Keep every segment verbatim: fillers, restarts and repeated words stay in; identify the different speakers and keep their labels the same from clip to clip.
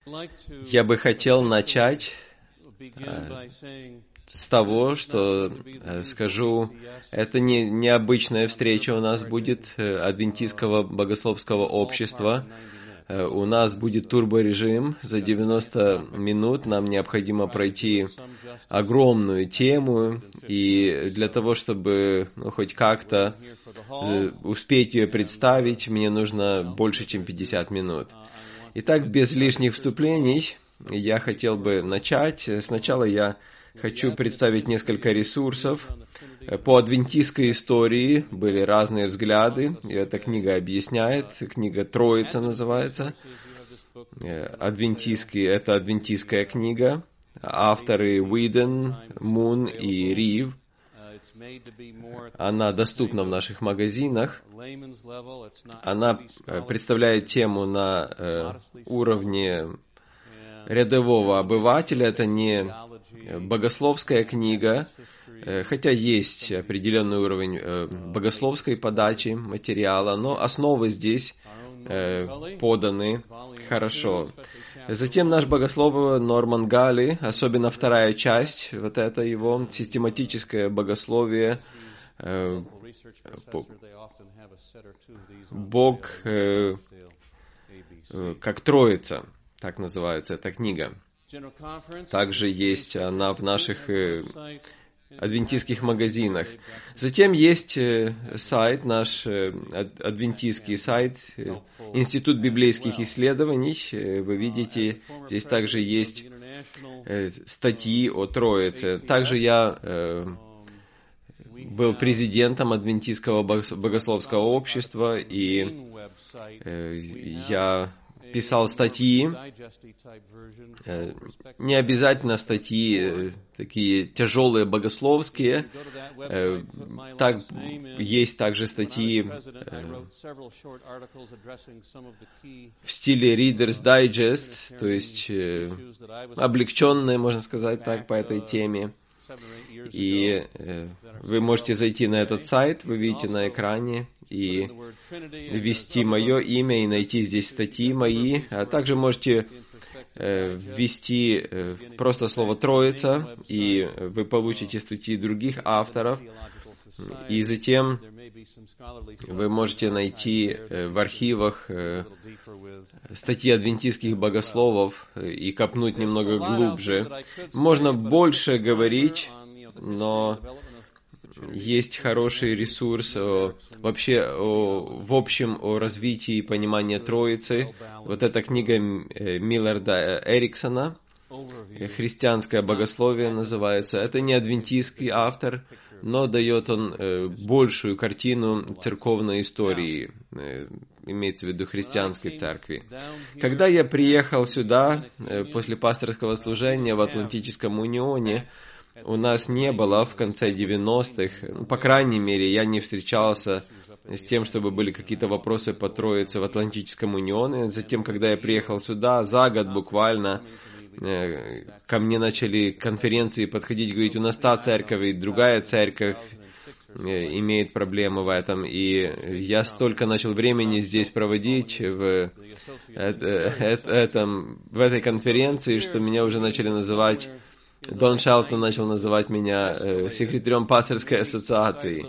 Speaker 1: Я бы хотел начать с того, что скажу, это не необычная встреча у нас будет адвентистского богословского общества. У нас будет турборежим за девяносто минут. Нам необходимо пройти огромную тему, и для того, чтобы ну, хоть как-то успеть ее представить, мне нужно больше, чем пятьдесят минут. Итак, без лишних вступлений, я хотел бы начать. Сначала я хочу представить несколько ресурсов. По адвентистской истории были разные взгляды, и эта книга объясняет. Книга «Троица» называется. Адвентистский, это адвентистская книга. Авторы Уиден, Мун и Рив. Она доступна в наших магазинах. Она представляет тему на уровне рядового обывателя. Это не богословская книга, хотя есть определенный уровень богословской подачи материала, но основы здесь поданы хорошо. Затем наш богослов Норман Галли, особенно вторая часть, вот это его систематическое богословие, Бог как Троица, так называется эта книга. Также есть она в наших адвентистских магазинах. Затем есть сайт, наш адвентистский сайт, Институт библейских исследований. Вы видите, здесь также есть статьи о Троице. Также я был президентом адвентистского богословского общества, и я писал статьи, не обязательно статьи такие тяжелые богословские, так, есть также статьи в стиле Reader's Digest, то есть облегченные, можно сказать так, по этой теме. И вы можете зайти на этот сайт, вы видите на экране, и ввести мое имя и найти здесь статьи мои. А также можете ввести просто слово «Троица», и вы получите статьи других авторов. И затем вы можете найти в архивах статьи адвентистских богословов и копнуть немного глубже. Можно больше говорить, но есть хороший ресурс о, вообще о, в общем о развитии и понимании Троицы. Вот эта книга Милларда Эриксона «Христианское богословие» называется. Это не адвентистский автор, но дает он э, большую картину церковной истории, э, имеется в виду христианской церкви. Когда я приехал сюда э, после пасторского служения в Атлантическом унионе, у нас не было в конце девяностых, ну, по крайней мере, я не встречался с тем, чтобы были какие-то вопросы по Троице в Атлантическом унионе. Затем, когда я приехал сюда, за год буквально, э, ко мне начали конференции подходить, говорить, у нас та церковь и другая церковь э, имеет проблемы в этом. И я столько начал времени здесь проводить в, э, э, э, этом, в этой конференции, что меня уже начали называть... Дон Шелтон начал называть меня э, секретарем пасторской ассоциации.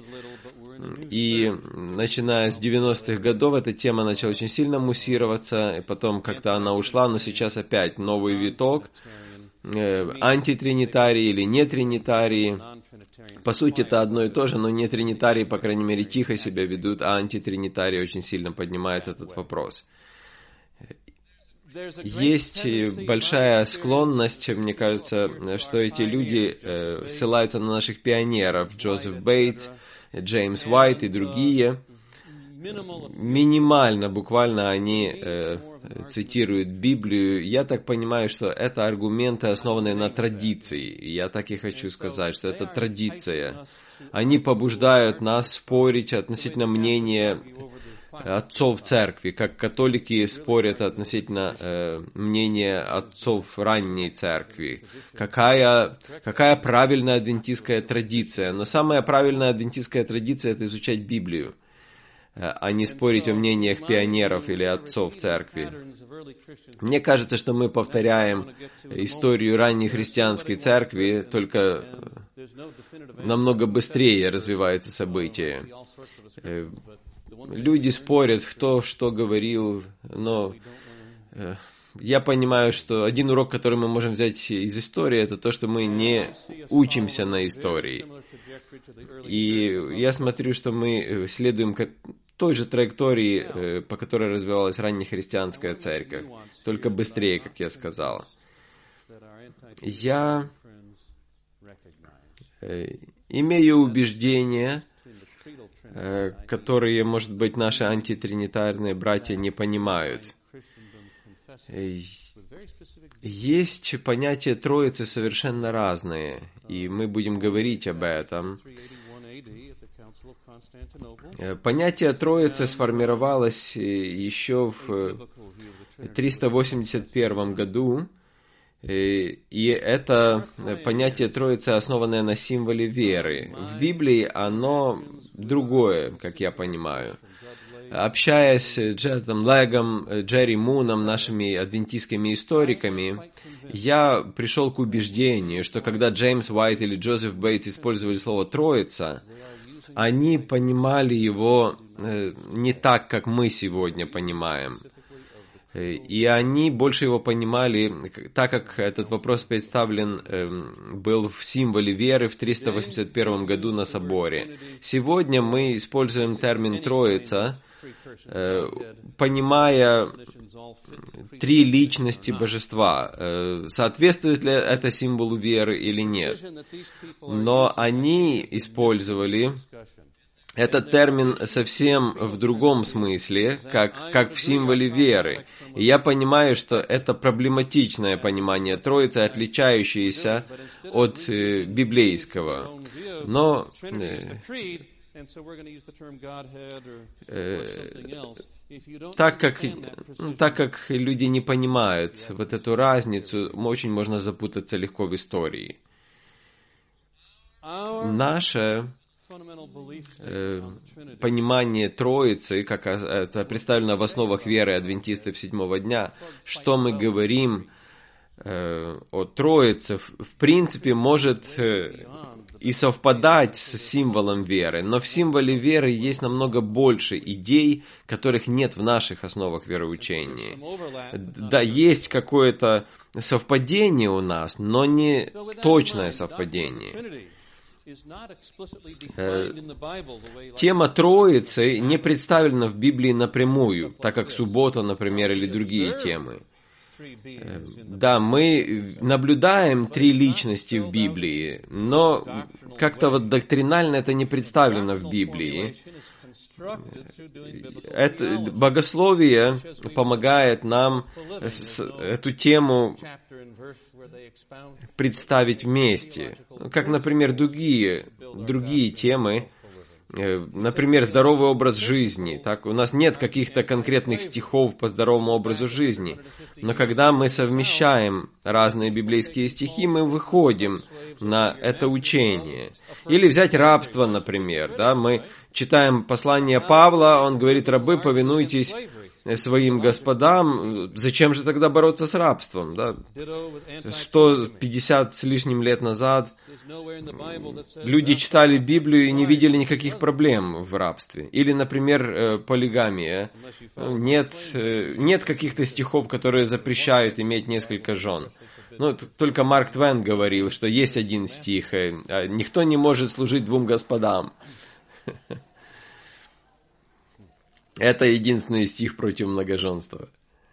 Speaker 1: И начиная с девяностых годов эта тема начала очень сильно муссироваться, и потом как-то она ушла, но сейчас опять новый виток. Э, антитринитарии или нетринитарии. По сути, это одно и то же, но нетринитарии, по крайней мере, тихо себя ведут, а антитринитарии очень сильно поднимают этот вопрос. Есть большая склонность, мне кажется, что эти люди э, ссылаются на наших пионеров, Джозеф Бейтс, Джеймс Уайт и другие. Минимально, буквально они э, цитируют Библию. Я так понимаю, что это аргументы, основанные на традиции. Я так и хочу сказать, что это традиция. Они побуждают нас спорить относительно мнения отцов церкви, как католики спорят относительно э, мнения отцов ранней церкви. Какая, какая правильная адвентистская традиция? Но самая правильная адвентистская традиция — это изучать Библию. а не спорить о мнениях пионеров или отцов церкви. Мне кажется, что мы повторяем историю ранней христианской церкви, только намного быстрее развиваются события. Люди спорят, кто что говорил, но я понимаю, что один урок, который мы можем взять из истории, это то, что мы не учимся на истории. И я смотрю, что мы следуем той же траектории, по которой развивалась ранняя христианская церковь, только быстрее, как я сказал. Я имею убеждения, которые, может быть, наши антитринитарные братья не понимают. Есть понятия Троицы совершенно разные, и мы будем говорить об этом. Понятие Троицы сформировалось еще в триста восемьдесят первом году, и это понятие Троицы, основанное на символе веры. В Библии оно другое, как я понимаю. Общаясь с Джетом Легом, Джерри Муном, нашими адвентистскими историками, я пришел к убеждению, что когда Джеймс Уайт или Джозеф Бейтс использовали слово «троица», они понимали его не так, как мы сегодня понимаем. И они больше его понимали, так как этот вопрос представлен был в символе веры в триста восемьдесят первом году на соборе. Сегодня мы используем термин «троица», понимая три личности божества. Соответствует ли это символу веры или нет? Но они использовали этот термин совсем в другом смысле, как, как в символе веры. И я понимаю, что это проблематичное понимание Троицы, отличающееся от э, библейского. Но э, э, так как, ну, так как люди не понимают вот эту разницу, очень можно запутаться легко в истории. Наше э, понимание Троицы, как это представлено в основах веры адвентистов седьмого дня, что мы говорим э, о Троице, в, в принципе, может э, и совпадать с символом веры, но в символе веры есть намного больше идей, которых нет в наших основах вероучения. Да, есть какое-то совпадение у нас, но не точное совпадение. Тема Троицы не представлена в Библии напрямую, так как суббота, например, или другие темы. Да, мы наблюдаем три личности в Библии, но как-то вот доктринально это не представлено в Библии. Это, богословие помогает нам эту тему представить вместе. Как, например, другие, другие темы, например, здоровый образ жизни. Так, у нас нет каких-то конкретных стихов по здоровому образу жизни, но когда мы совмещаем разные библейские стихи, мы выходим на это учение. Или взять рабство, например. Да, мы читаем послание Павла, он говорит: рабы, повинуйтесь своим господам. Зачем же тогда бороться с рабством? Да? сто пятьдесят с лишним лет назад люди читали Библию и не видели никаких проблем в рабстве. Или, например, полигамия. Нет, нет каких-то стихов, которые запрещают иметь несколько жен. Ну, только Марк Твен говорил, что есть один стих: никто не может служить двум господам. Это единственный стих против многоженства.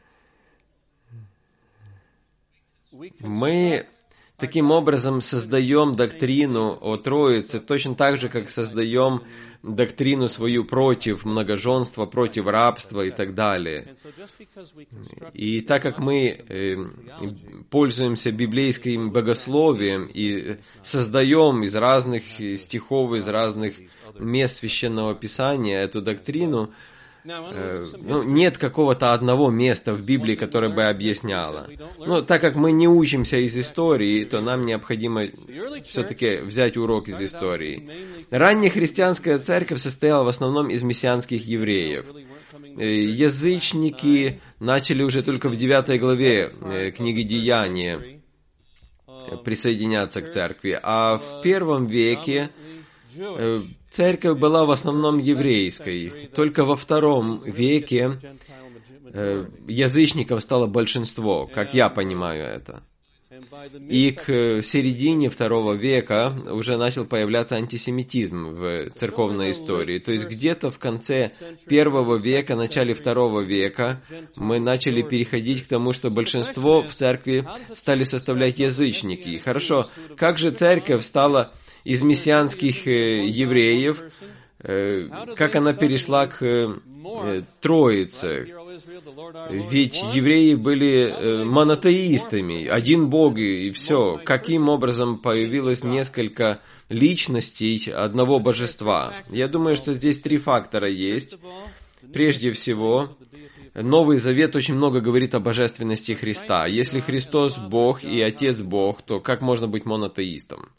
Speaker 1: Мы таким образом создаем доктрину о Троице, точно так же, как создаем доктрину свою против многоженства, против рабства и так далее. И так как мы пользуемся библейским богословием и создаем из разных стихов, из разных мест Священного Писания эту доктрину, ну, нет какого-то одного места в Библии, которое бы объясняло. Но так как мы не учимся из истории, то нам необходимо все-таки взять урок из истории. Ранняя христианская церковь состояла в основном из мессианских евреев. Язычники начали уже только в девятой главе книги Деяния присоединяться к церкви, а в первом веке церковь была в основном еврейской. Только во втором веке язычников стало большинство, как я понимаю это. И к середине второго века уже начал появляться антисемитизм в церковной истории. То есть где-то в конце первого века, начале второго века мы начали переходить к тому, что большинство в церкви стали составлять язычники. Хорошо, как же церковь стала из мессианских евреев, как она перешла к Троице? Ведь евреи были монотеистами, один Бог и все. Каким образом появилось несколько личностей одного божества? Я думаю, что здесь три фактора есть. Прежде всего, Новый Завет очень много говорит о божественности Христа. Если Христос Бог и Отец Бог, то как можно быть монотеистом?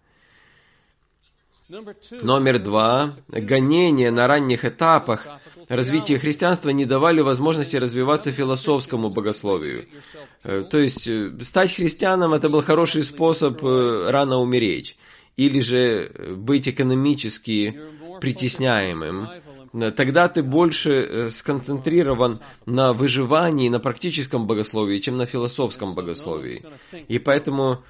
Speaker 1: Номер два. Гонения на ранних этапах развития христианства не давали возможности развиваться философскому богословию. То есть, стать христианом — это был хороший способ рано умереть. Или же быть экономически притесняемым. Тогда ты больше сконцентрирован на выживании, на практическом богословии, чем на философском богословии. И поэтому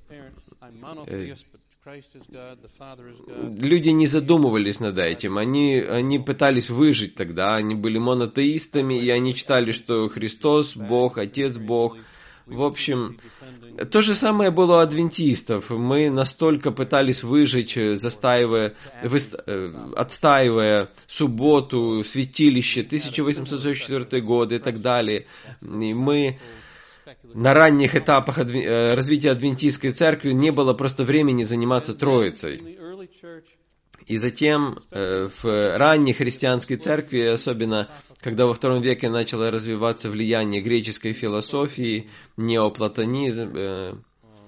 Speaker 1: люди не задумывались над этим, они, они пытались выжить тогда, они были монотеистами, и они читали, что Христос Бог, Отец Бог. В общем, то же самое было у адвентистов. Мы настолько пытались выжить, застаивая, отстаивая субботу, святилище, тысяча восемьсот сорок четвёртый год и так далее. И мы на ранних этапах развития адвентистской церкви не было просто времени заниматься Троицей. И затем в ранней христианской церкви, особенно когда во втором веке начало развиваться влияние греческой философии, неоплатонизм,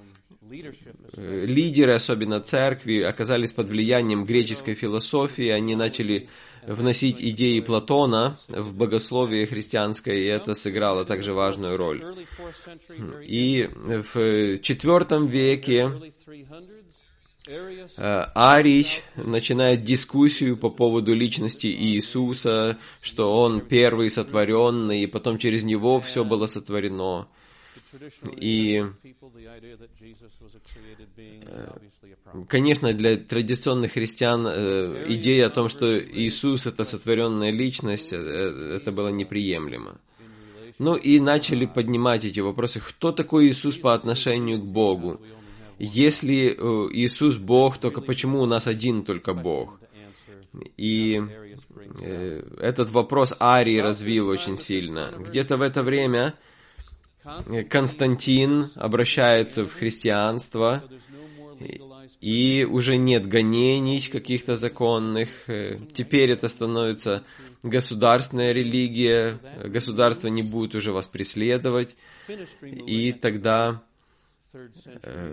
Speaker 1: лидеры, особенно церкви, оказались под влиянием греческой философии, они начали вносить идеи Платона в богословие христианское, и это сыграло также важную роль. И в четвертом веке Арий начинает дискуссию по поводу личности Иисуса, что Он первый сотворенный, и потом через Него все было сотворено. И, конечно, для традиционных христиан идея о том, что Иисус — это сотворенная личность, это было неприемлемо. Ну и начали поднимать эти вопросы. Кто такой Иисус по отношению к Богу? Если Иисус Бог, то почему у нас один только Бог? И этот вопрос Арий развил очень сильно. Где-то в это время Константин обращается в христианство, и уже нет гонений каких-то законных. Теперь это становится государственная религия, государство не будет уже вас преследовать, и тогда э,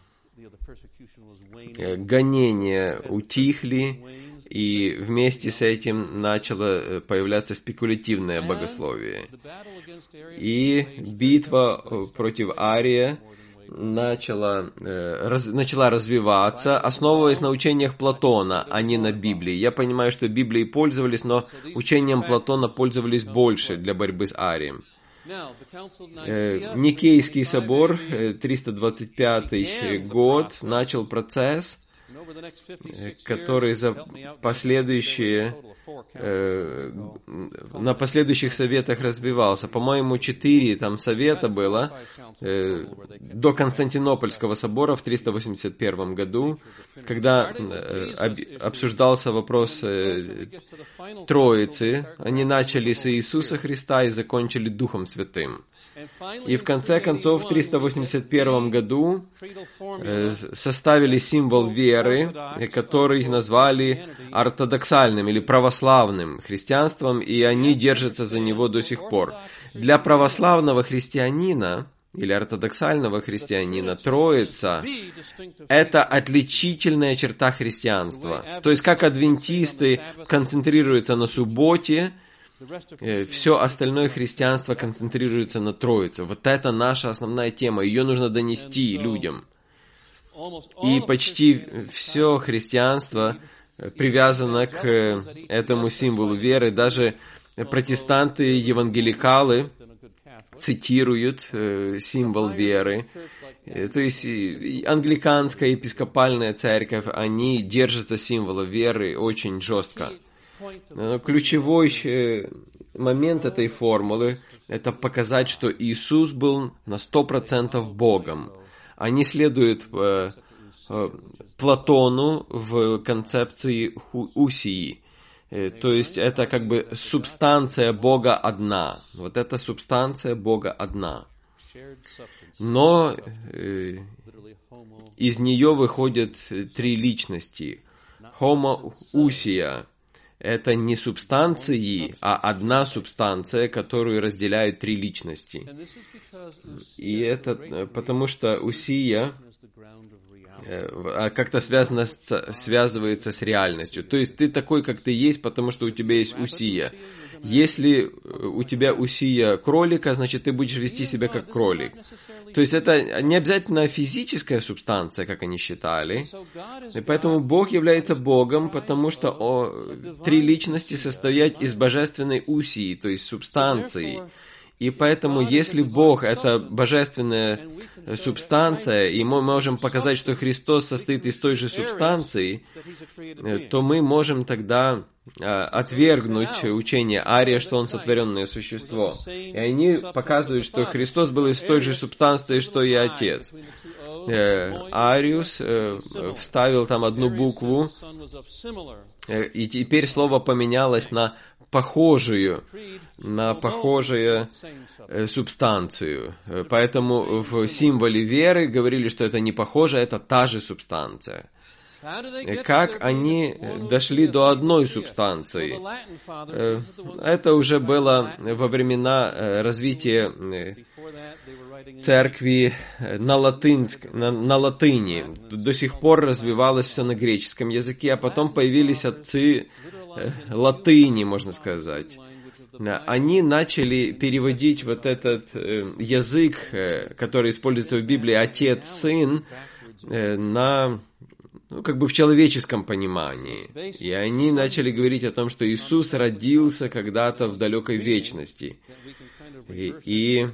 Speaker 1: гонения утихли, и вместе с этим начало появляться спекулятивное богословие. И битва против Ария начала, э, раз, начала развиваться, основываясь на учениях Платона, а не на Библии. Я понимаю, что Библией пользовались, но учением Платона пользовались больше для борьбы с Арием. Э, Никейский собор, э, триста двадцать пятый год, начал процесс, который за последующие, э, на последующих советах развивался. По-моему, четыре там совета было э, до Константинопольского собора в триста восемьдесят первом году, когда э, об, обсуждался вопрос э, Троицы. Они начали с Иисуса Христа и закончили Духом Святым. И в конце концов, в триста восемьдесят первом году составили символ веры, который назвали ортодоксальным или православным христианством, и они держатся за него до сих пор. Для православного христианина или ортодоксального христианина Троица – это отличительная черта христианства. То есть, как адвентисты концентрируются на субботе, все остальное христианство концентрируется на Троице. Вот это наша основная тема. Ее нужно донести людям. И почти все христианство привязано к этому символу веры. Даже протестанты-евангеликалы цитируют символ веры. То есть англиканская епископальная церковь, они держатся символа веры очень жестко. Ключевой момент этой формулы – это показать, что Иисус был на сто процентов Богом. Они следуют Платону в концепции усии. То есть это как бы субстанция Бога одна. Вот эта субстанция Бога одна. Но из нее выходят три личности. Homoousia. Это не субстанции, а одна субстанция, которую разделяют три личности. И это потому, что усия как-то связано с, связывается с реальностью. То есть ты такой, как ты есть, потому что у тебя есть усия. Если у тебя усия кролика, значит, ты будешь вести себя как кролик. То есть это не обязательно физическая субстанция, как они считали. И поэтому Бог является Богом, потому что о, три личности состоят из божественной усии, то есть субстанции. И поэтому, если Бог – это божественная субстанция, и мы можем показать, что Христос состоит из той же субстанции, то мы можем тогда отвергнуть учение Ария, что Он сотворенное существо. И они показывают, что Христос был из той же субстанции, что и Отец. Ариус вставил там одну букву, и теперь слово поменялось на похожую, на похожую субстанцию. Поэтому в символе веры говорили, что это не похоже, это та же субстанция. Как они дошли до одной субстанции? Это уже было во времена развития церкви на, латынск, на, на латыни. До сих пор развивалось все на греческом языке, а потом появились отцы латыни, можно сказать. Они начали переводить вот этот язык, который используется в Библии, Отец-Сын, на, ну, как бы в человеческом понимании. И они начали говорить о том, что Иисус родился когда-то в далекой вечности. И, и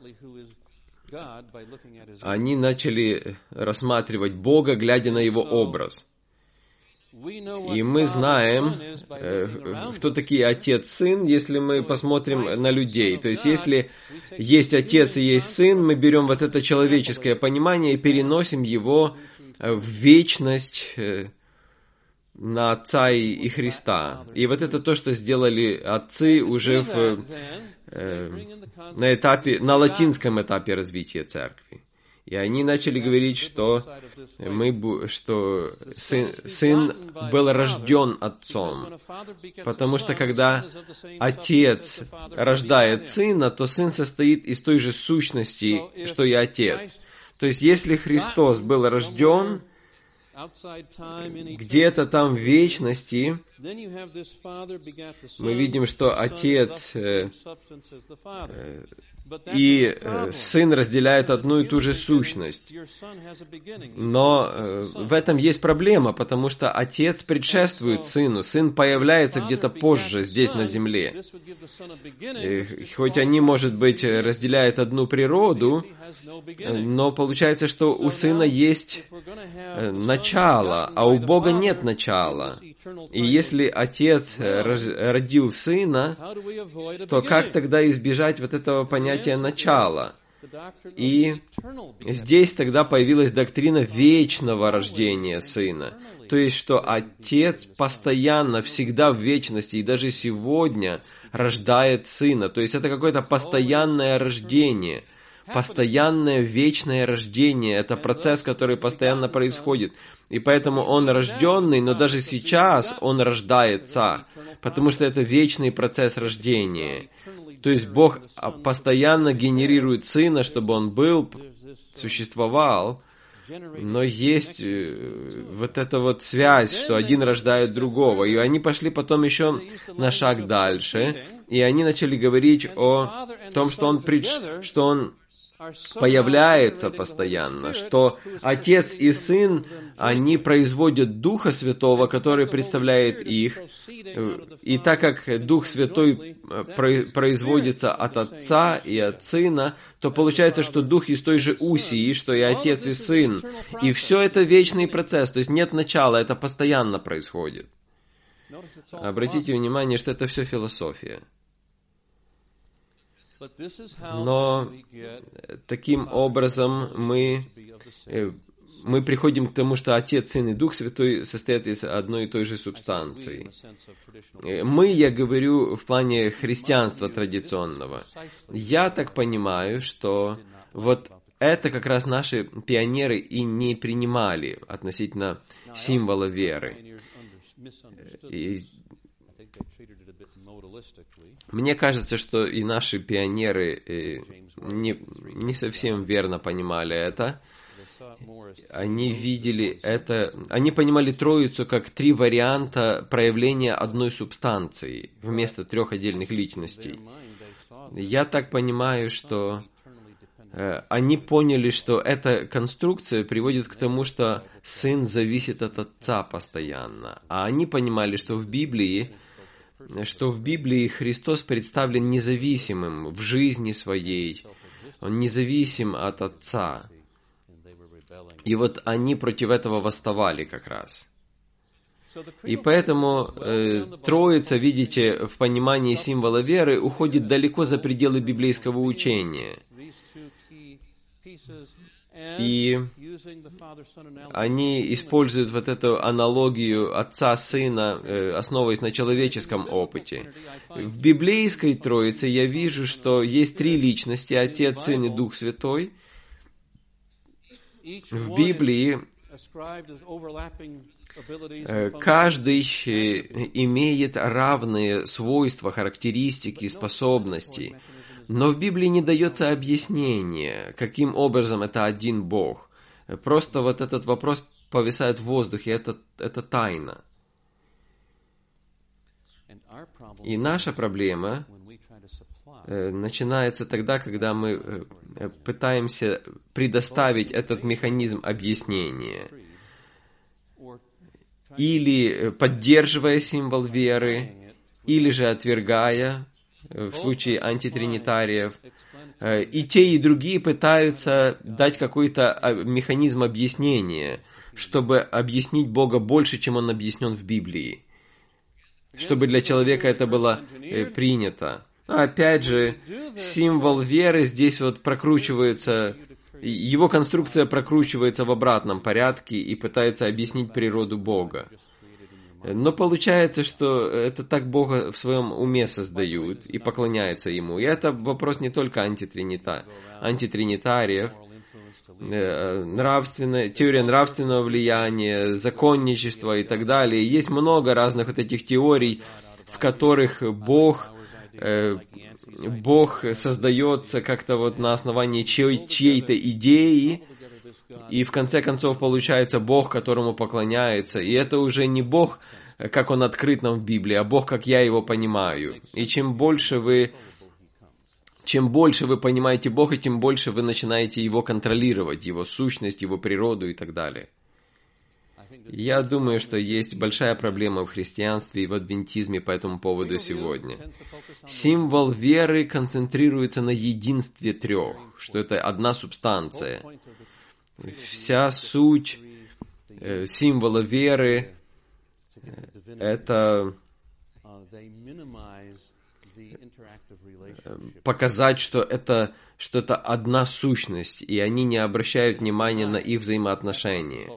Speaker 1: они начали рассматривать Бога, глядя на Его образ. И мы знаем, кто такие Отец, Сын, если мы посмотрим на людей. То есть, если есть Отец и есть Сын, мы берем вот это человеческое понимание и переносим его в вечность на Отца и Христа. И вот это то, что сделали отцы уже в, на этапе, на латинском этапе развития церкви. И они начали говорить, что, мы, что сын, сын был рожден отцом. Потому что когда отец рождает сына, то сын состоит из той же сущности, что и отец. То есть, если Христос был рожден где-то там в вечности, мы видим, что отец и Сын разделяют одну и ту же сущность. Но в этом есть проблема, потому что Отец предшествует Сыну. Сын появляется где-то позже здесь на земле. И хоть они, может быть, разделяют одну природу, но получается, что у Сына есть начало, а у Бога нет начала. И если Отец родил Сына, то как тогда избежать вот этого понятия начала? И здесь тогда появилась доктрина вечного рождения Сына. То есть, что Отец постоянно, всегда в вечности, и даже сегодня рождает Сына. То есть, это какое-то постоянное рождение. Постоянное вечное рождение. Это процесс, который постоянно происходит. И поэтому Он рожденный, но даже сейчас Он рождается. Потому что это вечный процесс рождения. То есть Бог постоянно генерирует Сына, чтобы Он был, существовал. Но есть вот эта вот связь, что один рождает другого. И они пошли потом еще на шаг дальше. И они начали говорить о том, что Он, пред... что он появляется постоянно, что Отец и Сын, они производят Духа Святого, который представляет их. И так как Дух Святой производится от Отца и от Сына, то получается, что Дух из той же Усии, что и Отец и Сын. И все это вечный процесс, то есть нет начала, это постоянно происходит. Обратите внимание, что это все философия. Но таким образом мы, мы приходим к тому, что Отец, Сын и Дух Святой состоят из одной и той же субстанции. Мы, я говорю, в плане христианства традиционного. Я так понимаю, что вот это как раз наши пионеры и не принимали относительно символа веры. И мне кажется, что и наши пионеры не, не совсем верно понимали это. Они видели это, они понимали Троицу как три варианта проявления одной субстанции вместо трех отдельных личностей. Я так понимаю, что они поняли, что эта конструкция приводит к тому, что Сын зависит от Отца постоянно. А они понимали, что в Библии что в Библии Христос представлен независимым в жизни своей. Он независим от Отца. И вот они против этого восставали как раз. И поэтому э, Троица, видите, в понимании символа веры уходит далеко за пределы библейского учения. И они используют вот эту аналогию Отца-Сына, э, основываясь на человеческом опыте. В библейской Троице я вижу, что есть три личности, Отец, Сын и Дух Святой. В Библии э, каждый имеет равные свойства, характеристики, способности. Но в Библии не дается объяснение, каким образом это один Бог. Просто вот этот вопрос повисает в воздухе, это, это тайна. И наша проблема э, начинается тогда, когда мы э, пытаемся предоставить этот механизм объяснения. Или поддерживая символ веры, или же отвергая, в случае антитринитариев. И те, и другие пытаются дать какой-то механизм объяснения, чтобы объяснить Бога больше, чем Он объяснен в Библии. Чтобы для человека это было принято. Опять же, символ веры здесь вот прокручивается, его конструкция прокручивается в обратном порядке и пытается объяснить природу Бога. Но получается, что это так Бога в своем уме создают и поклоняются Ему. И это вопрос не только антитринита, антитринитариев, нравственная, теория нравственного влияния, законничества и так далее. Есть много разных вот этих теорий, в которых Бог, э, Бог создается как-то вот на основании чьей- чьей-то идеи, и в конце концов получается Бог, которому поклоняется. И это уже не Бог, как Он открыт нам в Библии, а Бог, как я Его понимаю. И чем больше вы, чем больше вы понимаете Бога, тем больше вы начинаете Его контролировать, Его сущность, Его природу и так далее. Я думаю, что есть большая проблема в христианстве и в адвентизме по этому поводу сегодня. Символ веры концентрируется на единстве трех, что это одна субстанция. Вся суть э, символа веры э, это показать, что это что-то одна сущность, и они не обращают внимания на их взаимоотношения.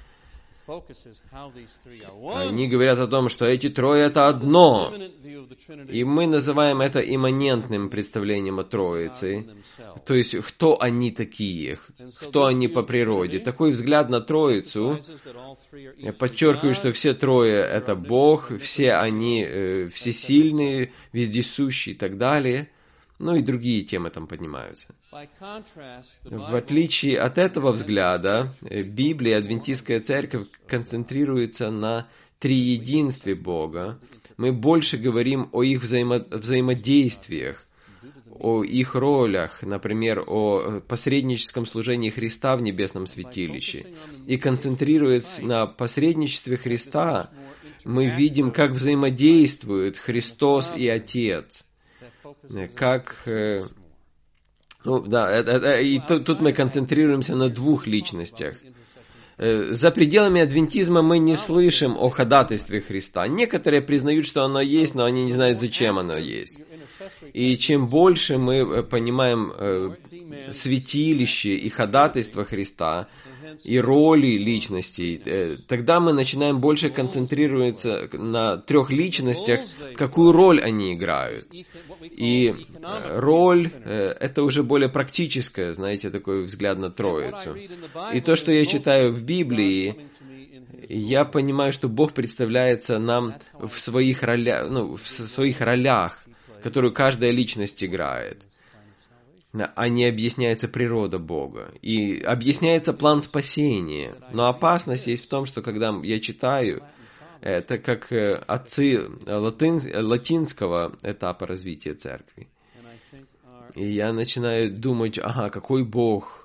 Speaker 1: Они говорят о том, что эти трое — это одно. И мы называем это имманентным представлением о Троице. То есть, кто они такие, кто они по природе. Такой взгляд на Троицу подчеркивает, что все трое — это Бог, все они э, всесильные, вездесущие и так далее. Ну и другие темы там поднимаются. В отличие от этого взгляда, Библия, Адвентистская церковь концентрируется на триединстве Бога. Мы больше говорим о их взаимо- взаимодействиях, о их ролях, например, о посредническом служении Христа в небесном святилище. И концентрируясь на посредничестве Христа, мы видим, как взаимодействуют Христос и Отец. Как, ну да, это, это, и тут, тут мы концентрируемся на двух личностях. За пределами адвентизма мы не слышим о ходатайстве Христа. Некоторые признают, что оно есть, но они не знают, зачем оно есть. И чем больше мы понимаем святилище и ходатайство Христа, и роли личностей, тогда мы начинаем больше концентрироваться на трех личностях, какую роль они играют. И роль — это уже более практическое, знаете, такой взгляд на Троицу. И то, что я читаю в Библии, я понимаю, что Бог представляется нам в своих ролях, ну, в своих ролях, которую каждая личность играет. А не объясняется природа Бога. И объясняется план спасения. Но опасность есть в том, что когда я читаю, это как отцы латин, латинского этапа развития церкви. И я начинаю думать, ага, какой Бог.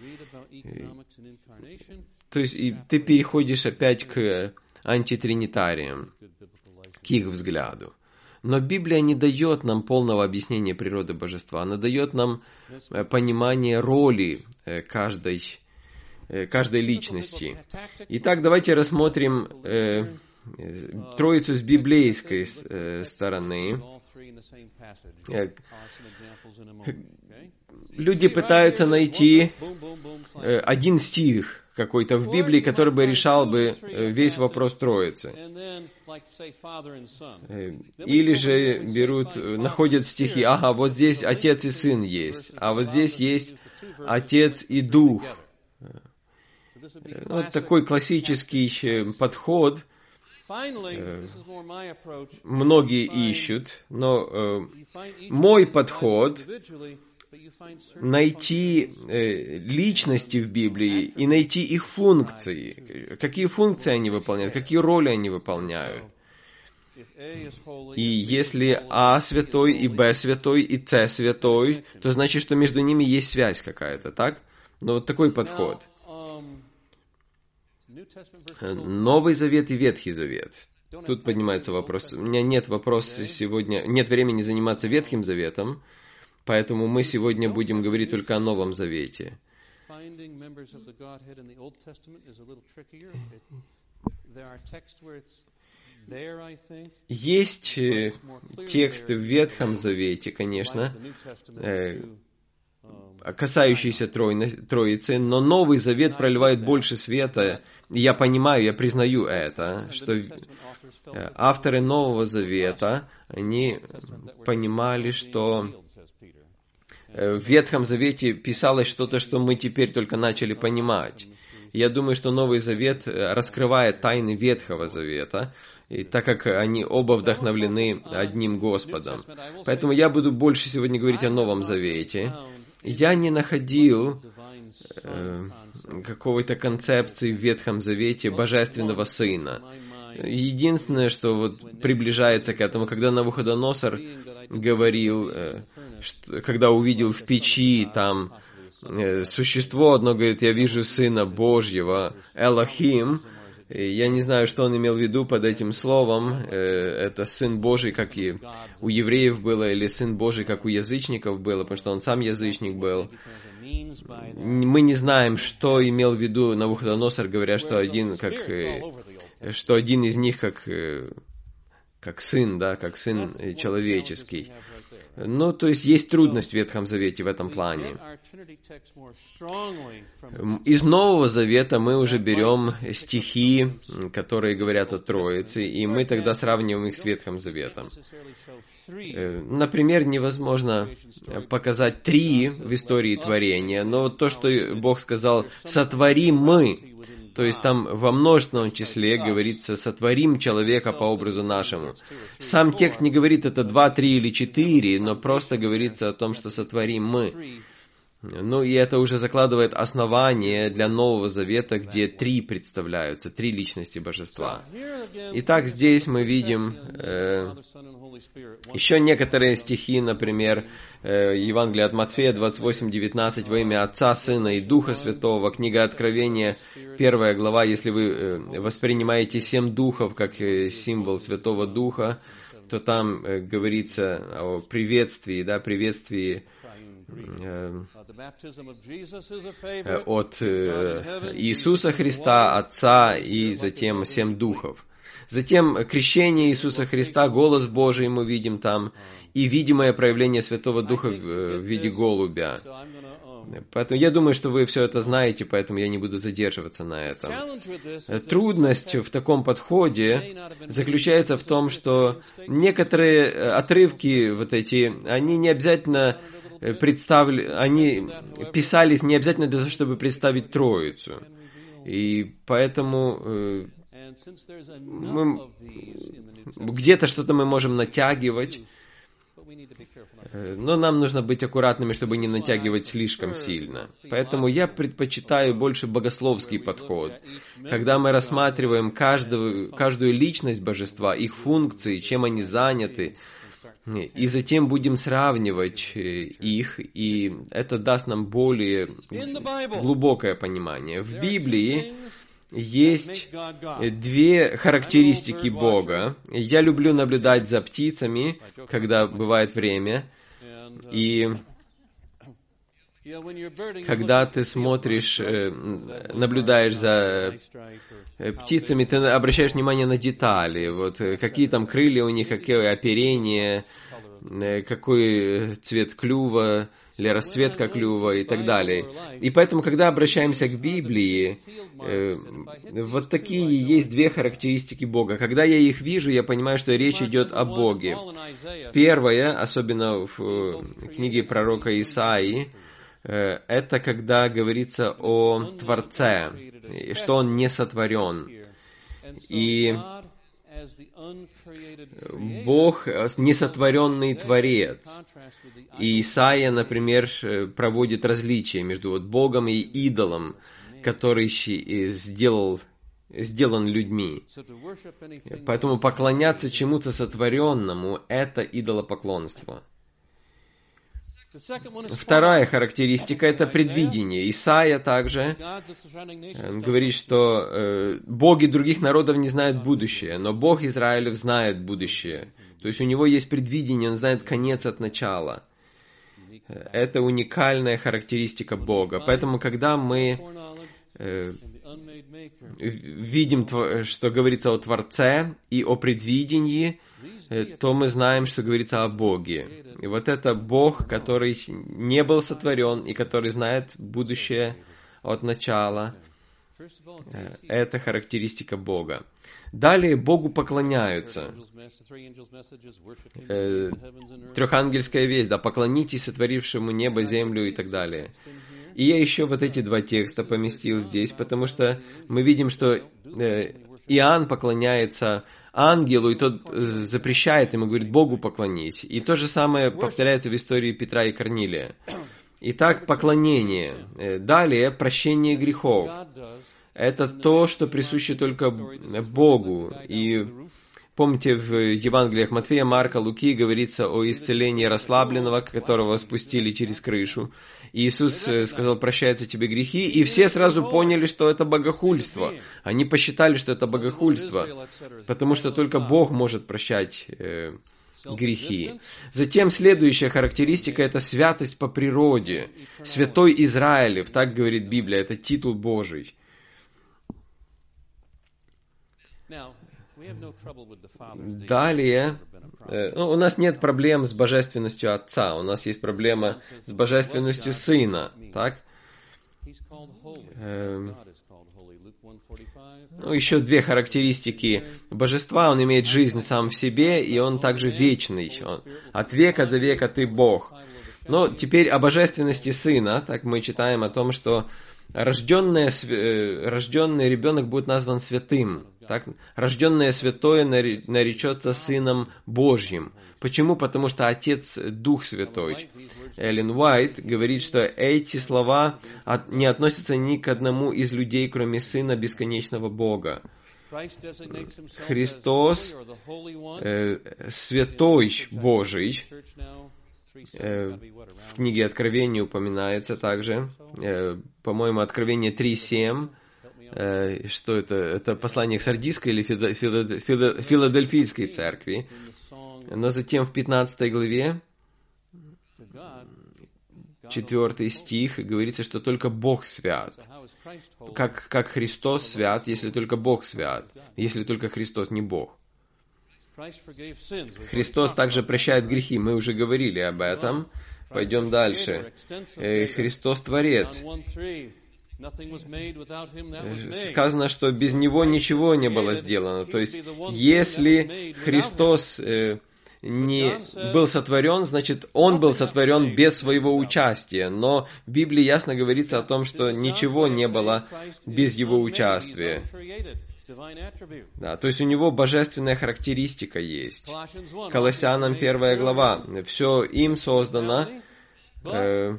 Speaker 1: То есть и ты переходишь опять к антитринитариям, к их взгляду. Но Библия не дает нам полного объяснения природы божества. Она дает нам понимание роли каждой, каждой личности. Итак, давайте рассмотрим э, Троицу с библейской стороны. Люди пытаются найти один стих какой-то в Библии, который бы решал бы весь вопрос Троицы. Или же берут, находят стихи, ага, вот здесь Отец и Сын есть, а вот здесь есть Отец и Дух. Вот такой классический подход. Многие ищут, но мой подход — найти э, личности в Библии и найти их функции. Какие функции они выполняют, какие роли они выполняют. И если А святой, и Б святой, и С святой, то значит, что между ними есть связь какая-то, так? Но вот такой подход. Новый Завет и Ветхий Завет. Тут поднимается вопрос. У меня нет вопроса сегодня, нет времени заниматься Ветхим Заветом, поэтому мы сегодня будем говорить только о Новом Завете. Есть тексты в Ветхом Завете, конечно, касающиеся Троицы, но Новый Завет проливает больше света. Я понимаю, я признаю это, что авторы Нового Завета, они понимали, что в Ветхом Завете писалось что-то, что мы теперь только начали понимать. Я думаю, что Новый Завет раскрывает тайны Ветхого Завета, и так как они оба вдохновлены одним Господом. Поэтому я буду больше сегодня говорить о Новом Завете. Я не находил э, какой-то концепции в Ветхом Завете Божественного Сына. Единственное, что вот приближается к этому, когда Навуходоносор говорил, э, что, когда увидел в печи там э, существо одно, говорит, я вижу Сына Божьего, Элохим. Я не знаю, что он имел в виду под этим словом. Это Сын Божий, как и у евреев было, или Сын Божий, как у язычников было, потому что он сам язычник был. Мы не знаем, что имел в виду Навуходоносор, говоря, что один, как, что один из них как как сын, да, как сын человеческий. Ну, то есть есть трудность в Ветхом Завете в этом плане. Из Нового Завета мы уже берем стихи, которые говорят о Троице, и мы тогда сравниваем их с Ветхим Заветом. Например, невозможно показать три в истории творения, но то, что Бог сказал «сотворим мы», то есть там во множественном числе говорится «сотворим человека по образу нашему». Сам текст не говорит это два, три или четыре, но просто говорится о том, что «сотворим мы». Ну и это уже закладывает основание для Нового Завета, где три представляются, три личности Божества. Итак, здесь мы видим э, еще некоторые стихи, например, э, Евангелие от Матфея двадцать восемь девятнадцать, «Во имя Отца, Сына и Духа Святого», книга Откровения, первая глава, если вы э, воспринимаете семь духов как э, символ Святого Духа, то там э, говорится о приветствии, да, приветствии от Иисуса Христа, Отца и затем семь духов. Затем крещение Иисуса Христа, голос Божий мы видим там, и видимое проявление Святого Духа в виде голубя. Поэтому я думаю, что вы все это знаете, поэтому я не буду задерживаться на этом. Трудность в таком подходе заключается в том, что некоторые отрывки вот эти, они не обязательно представили, они писались не обязательно для того, чтобы представить Троицу. И поэтому мы, где-то что-то мы можем натягивать, но нам нужно быть аккуратными, чтобы не натягивать слишком сильно. Поэтому я предпочитаю больше богословский подход, когда мы рассматриваем каждую, каждую личность Божества, их функции, чем они заняты, и затем будем сравнивать их, и это даст нам более глубокое понимание. В Библии есть две характеристики Бога. Я люблю наблюдать за птицами, когда бывает время, и когда ты смотришь, наблюдаешь за птицами, ты обращаешь внимание на детали, вот какие там крылья у них, какое оперение, какой цвет клюва, или расцветка клюва и так далее. И поэтому, когда обращаемся к Библии, э, вот такие есть две характеристики Бога. Когда я их вижу, я понимаю, что речь идет о Боге. Первое, особенно в книге пророка Исаии, э, это когда говорится о Творце, что Он не сотворен. И Бог несотворенный Творец. И Исаия, например, проводит различия между вот Богом и идолом, который сделал, сделан людьми. Поэтому поклоняться чему-то сотворенному – это идолопоклонство. Вторая характеристика – это предвидение. Исаия также говорит, что э, боги других народов не знают будущее, но Бог Израилев знает будущее. То есть у него есть предвидение, он знает конец от начала. Это уникальная характеристика Бога. Поэтому, когда мы э, видим, что говорится о Творце и о предвидении, то мы знаем, что говорится о Боге. И вот это Бог, который не был сотворен и который знает будущее от начала. Это характеристика Бога. Далее Богу поклоняются. Э, трехангельская весть, да, поклонитесь сотворившему небо, землю и так далее. И я еще вот эти два текста поместил здесь, потому что мы видим, что э, Иоанн поклоняется ангелу, и тот запрещает ему, говорит, Богу поклонись. И то же самое повторяется в истории Петра и Корнилия. Итак, поклонение. Далее, прощение грехов. Это то, что присуще только Богу. И помните, в Евангелиях Матфея, Марка, Луки говорится о исцелении расслабленного, которого спустили через крышу. И Иисус сказал, прощаются тебе грехи, и все сразу поняли, что это богохульство. Они посчитали, что это богохульство, потому что только Бог может прощать э, грехи. Затем следующая характеристика – это святость по природе. Святой Израилев, так говорит Библия, это титул Божий. Далее, ну, у нас нет проблем с божественностью Отца, у нас есть проблема с божественностью Сына, так? Эм, ну, еще две характеристики божества. Он имеет жизнь сам в себе, и он также вечный. Он, от века до века ты Бог. Но теперь о божественности Сына. Так мы читаем о том, что рожденный, рожденный ребенок будет назван святым. Так? Рожденное святое наречется Сыном Божьим. Почему? Потому что Отец Дух Святой. Эллен Уайт говорит, что эти слова не относятся ни к одному из людей, кроме Сына Бесконечного Бога. Христос, э, Святой Божий, э, в книге Откровения упоминается также, э, по-моему, Откровение три семь. Э, что это? Это послание к Сардийской или Фило- Фило- Фило- Филадельфийской церкви. Но затем в пятнадцатой главе, четвёртый стих, говорится, что только Бог свят. Как, как Христос свят, если только Бог свят, если только Христос не Бог. Христос также прощает грехи, мы уже говорили об этом. Пойдем дальше. Христос Творец. Сказано, что без Него ничего не было сделано. То есть, если Христос э, не был сотворен, значит, Он был сотворен без своего участия. Но в Библии ясно говорится о том, что ничего не было без Его участия. Да, то есть у Него божественная характеристика есть. Колоссянам первая глава. Все им создано, э,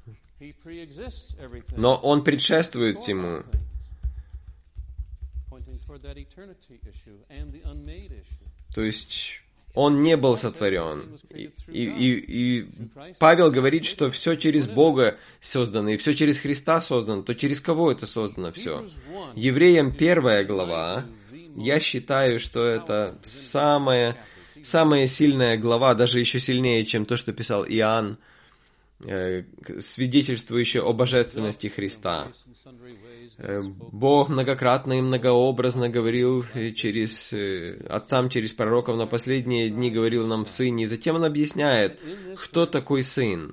Speaker 1: но Он предшествует всему. То есть Он не был сотворен. И, и, и, и Павел говорит, что все через Бога создано, и все через Христа создано. То через кого это создано все? Евреям первая глава. Я считаю, что это самая, самая сильная глава, даже еще сильнее, чем то, что писал Иоанн, свидетельствующее о божественности Христа. Бог многократно и многообразно говорил через отцам, через пророков, на последние дни говорил нам в Сыне, и затем Он объясняет, кто такой Сын.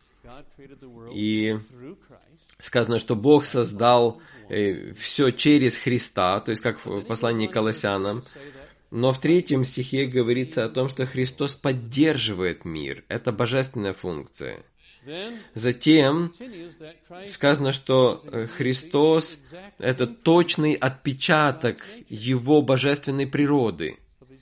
Speaker 1: И сказано, что Бог создал все через Христа, то есть как в послании к Колоссянам. Но в третьем стихе говорится о том, что Христос поддерживает мир. Это божественная функция. Затем сказано, что Христос – это точный отпечаток Его божественной природы.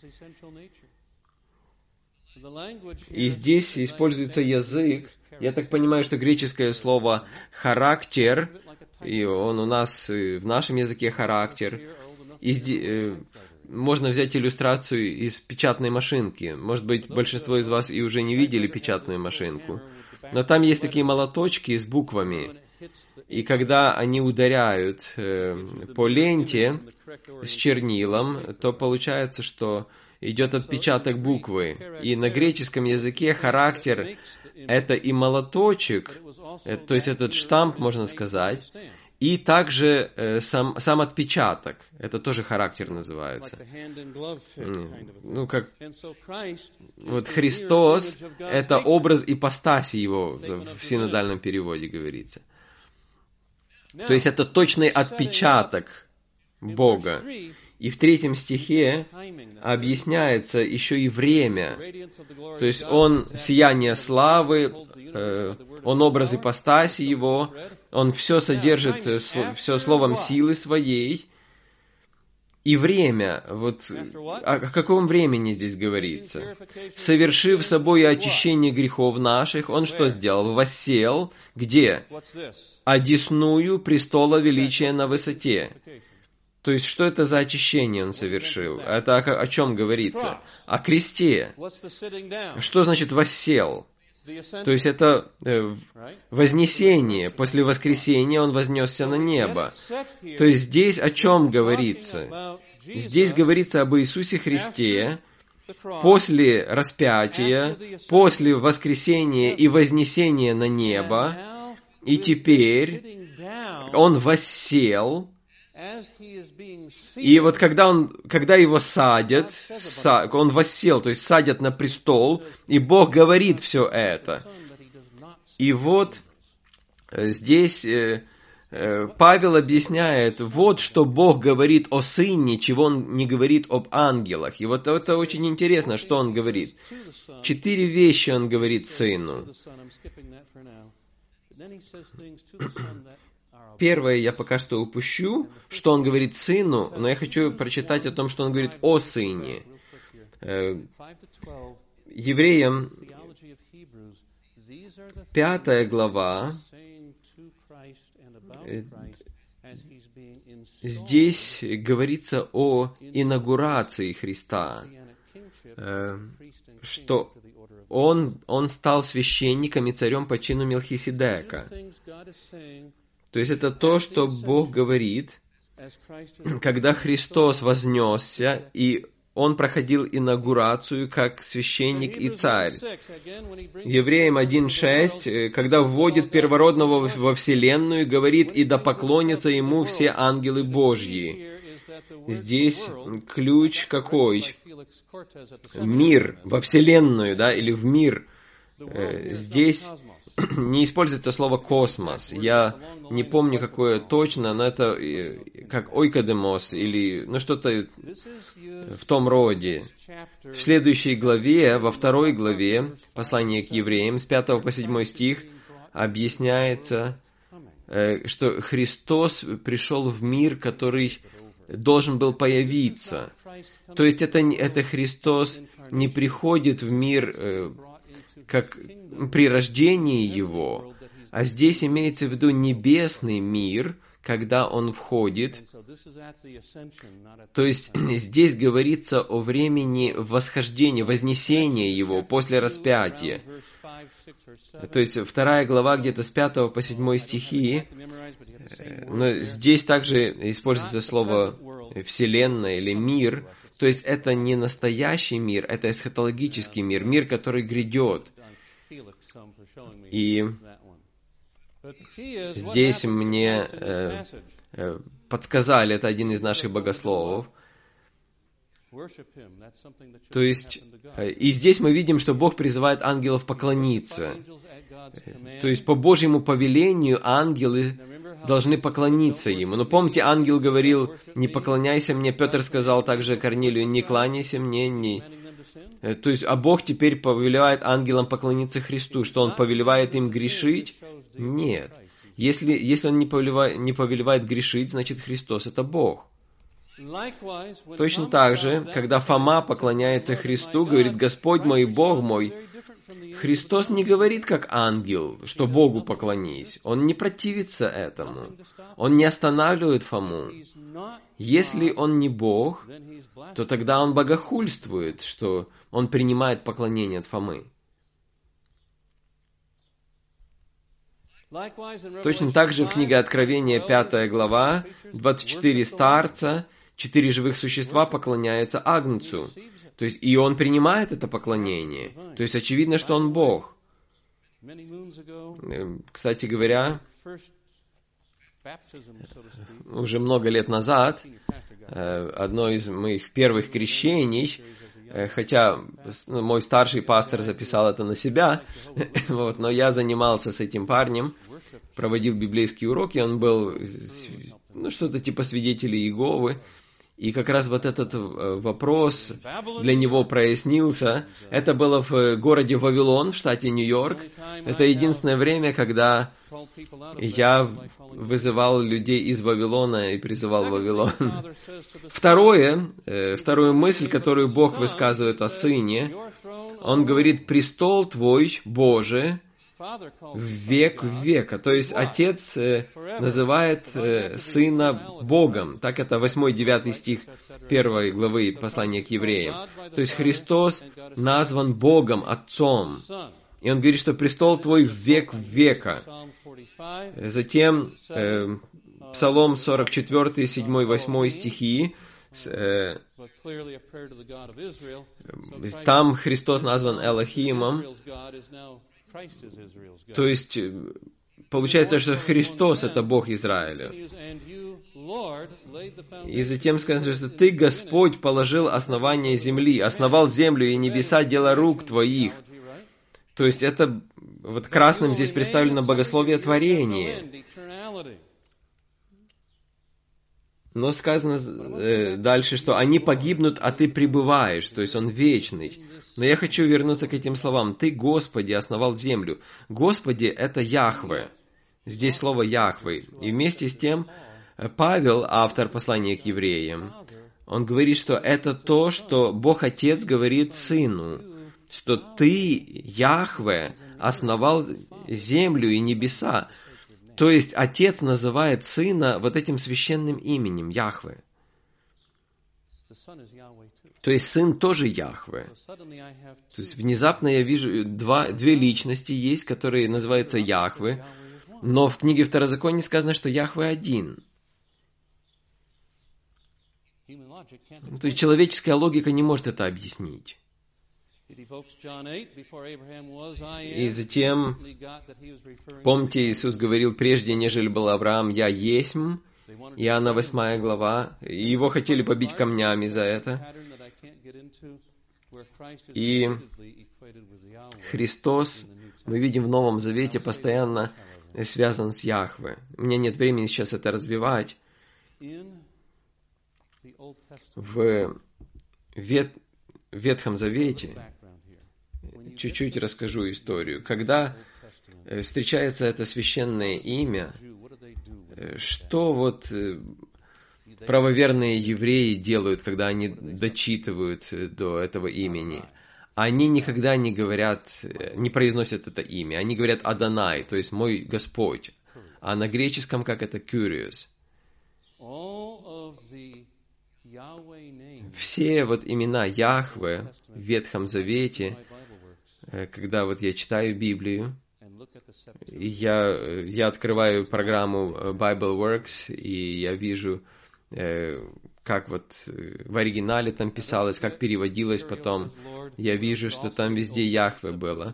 Speaker 1: И здесь используется язык. Я так понимаю, что греческое слово «характер», и он у нас в нашем языке «характер», и здесь, можно взять иллюстрацию из печатной машинки. Может быть, большинство из вас и уже не видели печатную машинку. Но там есть такие молоточки с буквами. И когда они ударяют э, по ленте с чернилом, то получается, что идет отпечаток буквы. И на греческом языке характер – это и молоточек, э, то есть этот штамп, можно сказать, и также э, сам, сам отпечаток. Это тоже характер называется. Ну, как... Вот Христос – это образ ипостаси Его, в синодальном переводе говорится. То есть это точный отпечаток Бога. И в третьем стихе объясняется еще и время. То есть Он сияние славы, э, Он образ ипостаси Его, Он все содержит, все словом силы Своей. И время, вот о каком времени здесь говорится? «Совершив собой очищение грехов наших», Он что сделал? Воссел, где? «Одесную престола величия на высоте». То есть, что это за очищение Он совершил? Это о, о чем говорится? О кресте. Что значит «воссел»? То есть, это э, вознесение. После воскресения Он вознесся на небо. То есть, здесь о чем говорится? Здесь говорится об Иисусе Христе после распятия, после воскресения и вознесения на небо, и теперь Он воссел И вот когда, он, когда его садят, са, он воссел, то есть садят на престол, и Бог говорит все это. И вот здесь Павел объясняет, вот что Бог говорит о Сыне, чего Он не говорит об ангелах. И вот это очень интересно, что Он говорит. Четыре вещи Он говорит Сыну. Первое я пока что упущу, что Он говорит Сыну, но я хочу прочитать о том, что Он говорит о Сыне. Евреям пятая глава. Здесь говорится о инаугурации Христа, что он, он стал священником и царем по чину Мелхиседека. То есть это то, что Бог говорит, когда Христос вознесся, и Он проходил инаугурацию как священник и царь. Евреям один шесть, когда вводит первородного во вселенную, говорит, «И да поклонятся Ему все ангелы Божьи». Здесь ключ какой? Мир во вселенную, да, или в мир. Здесь не используется слово «космос». Я не помню, какое точно, но это как ойкодемос или ну, что-то в том роде. В следующей главе, во второй главе, послание к евреям, с пятого по седьмой стих, объясняется, что Христос пришел в мир, который должен был появиться. То есть это, это Христос не приходит в мир как при рождении Его, а здесь имеется в виду небесный мир, когда Он входит. То есть здесь говорится о времени восхождения, вознесения Его после распятия. То есть вторая глава где-то с пятого по седьмой стихи, но здесь также используется слово «вселенная» или «мир». То есть это не настоящий мир, это эсхатологический мир, мир, который грядет. И здесь мне э, э, подсказали, это один из наших богословов. То есть, э, и здесь мы видим, что Бог призывает ангелов поклониться. То есть, по Божьему повелению ангелы должны поклониться Ему. Но помните, ангел говорил, не поклоняйся мне. Петр сказал также Корнилию, не кланяйся мне. Не... То есть, а Бог теперь повелевает ангелам поклониться Христу. Что Он повелевает им грешить? Нет. Если, если Он не повелевает, не повелевает грешить, значит Христос — это Бог. Точно так же, когда Фома поклоняется Христу, говорит, «Господь мой и Бог мой», Христос не говорит, как ангел, что Богу поклонись. Он не противится этому. Он не останавливает Фому. Если он не Бог, то тогда он богохульствует, что он принимает поклонение от Фомы. Точно так же в книге Откровения, пятая глава, двадцать четыре старца, четыре живых существа поклоняются Агнцу. То есть, и он принимает это поклонение. То есть, очевидно, что он Бог. Кстати говоря, уже много лет назад, одно из моих первых крещений, хотя мой старший пастор записал это на себя, вот, но я занимался с этим парнем, проводил библейские уроки, он был ну, что-то типа свидетелей Иеговы, и как раз вот этот вопрос для него прояснился. Это было в городе Вавилон, в штате Нью-Йорк. Это единственное время, когда я вызывал людей из Вавилона и призывал Вавилон. Второе, вторую мысль, которую Бог высказывает о Сыне, Он говорит, «Престол Твой, Боже, в век века». То есть Отец называет Сына Богом. Так это восьмой-девятый стих первой главы послания к евреям. То есть Христос назван Богом, Отцом. И Он говорит, что престол Твой в век века. Затем э, Псалом сорок четыре, седьмой-восьмой стихи. Э, там Христос назван Элохимом. То есть получается, что Христос — это Бог Израиля. И затем сказано, что Ты, Господь, положил основание земли, основал землю и небеса, дело рук Твоих. То есть это вот красным здесь представлено богословие творения. Но сказано э, дальше, что они погибнут, а Ты пребываешь, то есть Он вечный. Но я хочу вернуться к этим словам. Ты, Господи, основал землю. Господи — это Яхве. Здесь слово Яхве. И вместе с тем Павел, автор послания к евреям, он говорит, что это то, что Бог Отец говорит Сыну, что Ты, Яхве, основал землю и небеса. То есть Отец называет Сына вот этим священным именем, Яхве. То есть Сын тоже Яхве. То есть внезапно я вижу, два, две личности есть, которые называются Яхве, но в книге Второзакония сказано, что Яхве один. То есть человеческая логика не может это объяснить. И затем, помните, Иисус говорил, прежде, нежели был Авраам, «Я есмь», Иоанна восьмая глава, и его хотели побить камнями за это. И Христос, мы видим в Новом Завете, постоянно связан с Яхве. У меня нет времени сейчас это развивать. В Вет... Ветхом Завете, чуть-чуть расскажу историю. Когда встречается это священное имя, что вот правоверные евреи делают, когда они дочитывают до этого имени? Они никогда не говорят, не произносят это имя. Они говорят «Адонай», то есть «мой Господь». А на греческом как это «Kyrios». Все вот имена Яхве в Ветхом Завете, когда вот я читаю Библию, я, я открываю программу BibleWorks, и я вижу, как вот в оригинале там писалось, как переводилось потом. Я вижу, что там везде Яхве было.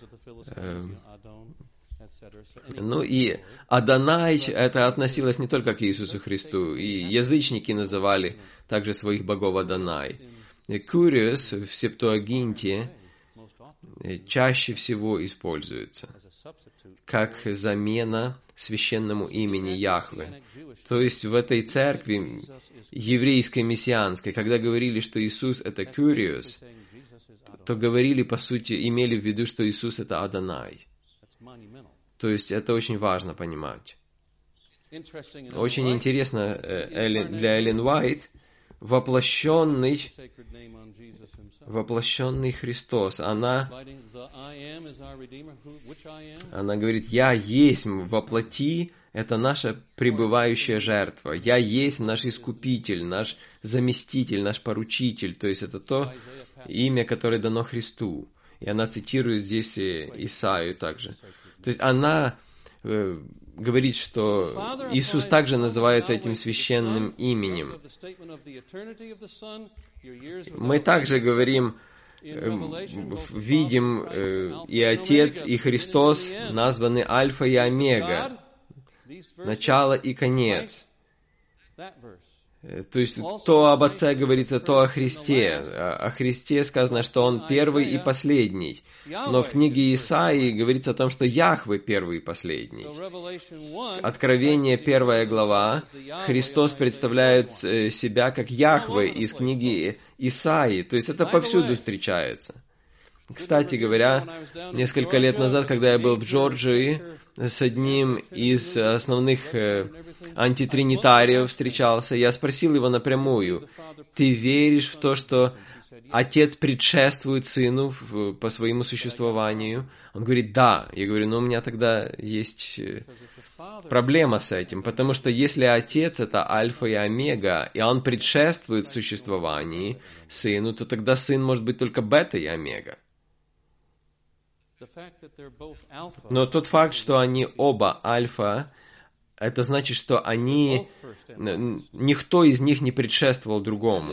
Speaker 1: Ну и Адонай, это относилось не только к Иисусу Христу, и язычники называли также своих богов Адонай. Kyrios в Септуагинте чаще всего используется как замена священному имени Яхве. То есть в этой церкви еврейской мессианской, когда говорили, что Иисус это Kyrios, то говорили, по сути, имели в виду, что Иисус это Адонай. То есть это очень важно понимать. Очень интересно для Эллен Уайт, воплощенный, воплощенный Христос. Она, она говорит, «Я есть воплоти, это наша пребывающая жертва. Я есть наш искупитель, наш заместитель, наш поручитель». То есть это то имя, которое дано Христу. И она цитирует здесь Исаию также. То есть она э, говорит, что Иисус также называется этим священным именем. Мы также говорим, э, видим, э, и Отец, и Христос названы Альфа и Омега, начало и конец. То есть то об Отце говорится, то о Христе. О Христе сказано, что Он первый и последний. Но в книге Исаии говорится о том, что Яхве первый и последний. Откровение первая глава. Христос представляет себя как Яхве из книги Исаии. То есть это повсюду встречается. Кстати говоря, несколько лет назад, когда я был в Джорджии, с одним из основных э, антитринитариев встречался, я спросил его напрямую, «Ты веришь в то, что Отец предшествует Сыну в, по своему существованию?» Он говорит, «Да». Я говорю, «Ну, у меня тогда есть проблема с этим, потому что если Отец — это Альфа и Омега, и Он предшествует в существовании Сыну, то тогда Сын может быть только Бета и Омега». Но тот факт, что они оба альфа, это значит, что они, никто из них не предшествовал другому.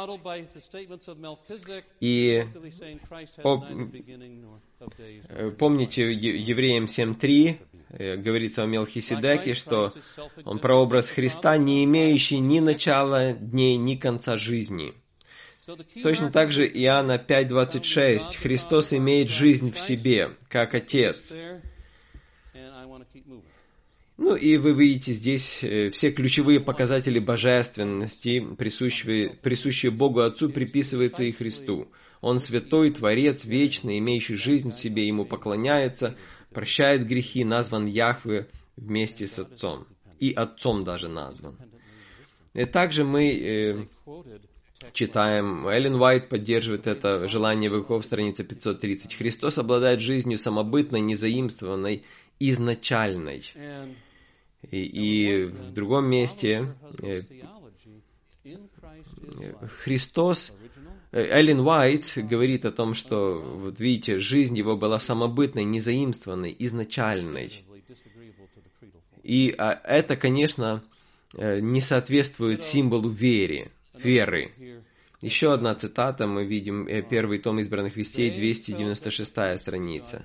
Speaker 1: И помните, Евреям семь три говорится о Мелхиседеке, что он прообраз Христа, не имеющий ни начала дней, ни конца жизни. Точно так же Иоанна пять двадцать шесть. Христос имеет жизнь в себе, как Отец. Ну и вы видите здесь все ключевые показатели божественности, присущие, присущие Богу Отцу, приписываются и Христу. Он святой, Творец, вечный, имеющий жизнь в себе, Ему поклоняется, прощает грехи, назван Яхве вместе с Отцом. И Отцом даже назван. И также мы э, читаем, Эллен Уайт поддерживает это желание веков, страница пятьсот тридцать. Христос обладает жизнью самобытной, незаимствованной, изначальной. И, и в другом месте э, Христос, Эллен Уайт говорит о том, что, вот видите, жизнь его была самобытной, незаимствованной, изначальной. И а, это, конечно, не соответствует символу веры. веры. Еще одна цитата, мы видим, первый том избранных вестей, двести девяносто шестая страница.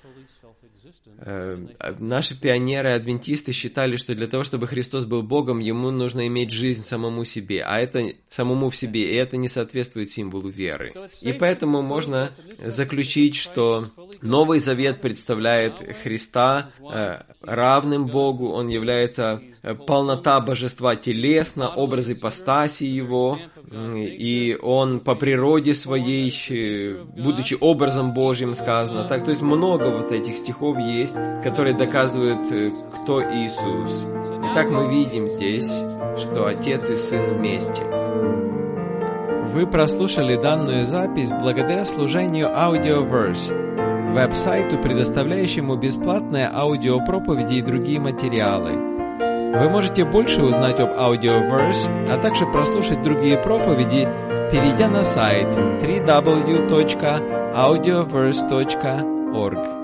Speaker 1: Наши пионеры-адвентисты считали, что для того, чтобы Христос был Богом, Ему нужно иметь жизнь самому себе, а это самому в себе, и это не соответствует символу веры. И поэтому можно заключить, что Новый Завет представляет Христа равным Богу, Он является полнота божества телесно, образ ипостаси Его, и Он по природе своей, будучи образом Божьим, сказано. Так, то есть много вот этих стихов есть, которые доказывают, кто Иисус. Итак, мы видим здесь, что Отец и Сын вместе. Вы прослушали данную запись благодаря служению Audioverse, веб-сайту, предоставляющему бесплатные аудиопроповеди и другие материалы. Вы можете больше узнать об Audioverse, а также прослушать другие проповеди, перейдя на сайт дабл ю дабл ю дабл ю точка аудиоверс точка орг.